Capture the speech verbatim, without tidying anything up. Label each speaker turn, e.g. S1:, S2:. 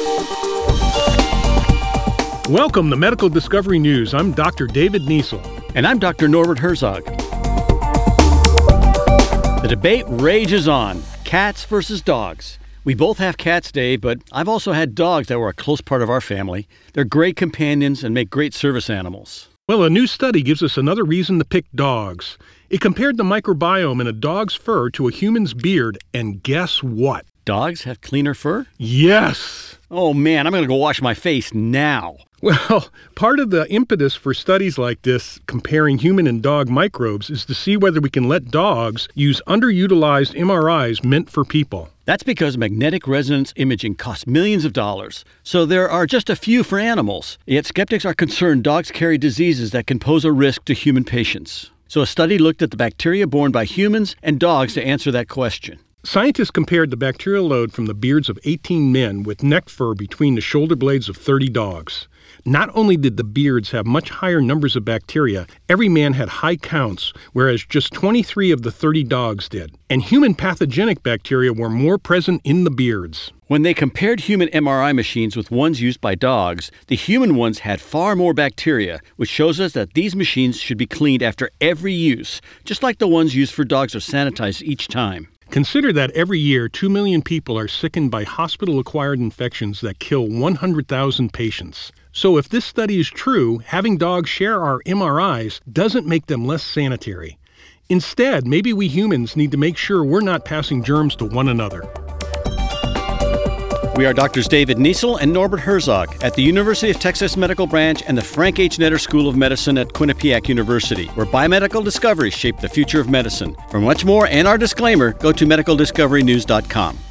S1: Welcome to Medical Discovery News. I'm Doctor David Niesel.
S2: And I'm Doctor Norbert Herzog. The debate rages on. Cats versus dogs. We both have cats, Dave, but I've also had dogs that were a close part of our family. They're great companions and make great service animals.
S1: Well, a new study gives us another reason to pick dogs. It compared the microbiome in a dog's fur to a human's beard, and guess what?
S2: Dogs have cleaner fur?
S1: Yes!
S2: Oh man, I'm going to go wash my face now.
S1: Well, part of the impetus for studies like this, comparing human and dog microbes, is to see whether we can let dogs use underutilized M R Is meant for people.
S2: That's because magnetic resonance imaging costs millions of dollars, so there are just a few for animals. Yet skeptics are concerned dogs carry diseases that can pose a risk to human patients. So a study looked at the bacteria borne by humans and dogs to answer that question.
S1: Scientists compared the bacterial load from the beards of eighteen men with neck fur between the shoulder blades of thirty dogs. Not only did the beards have much higher numbers of bacteria, every man had high counts, whereas just twenty-three of the thirty dogs did. And human pathogenic bacteria were more present in the beards.
S2: When they compared human M R I machines with ones used by dogs, the human ones had far more bacteria, which shows us that these machines should be cleaned after every use, just like the ones used for dogs are sanitized each time.
S1: Consider that every year, two million people are sickened by hospital-acquired infections that kill one hundred thousand patients. So if this study is true, having dogs share our M R Is doesn't make them less sanitary. Instead, maybe we humans need to make sure we're not passing germs to one another.
S2: We are Doctors David Niesel and Norbert Herzog at the University of Texas Medical Branch and the Frank H. Netter School of Medicine at Quinnipiac University, where biomedical discoveries shape the future of medicine. For much more and our disclaimer, go to medical discovery news dot com.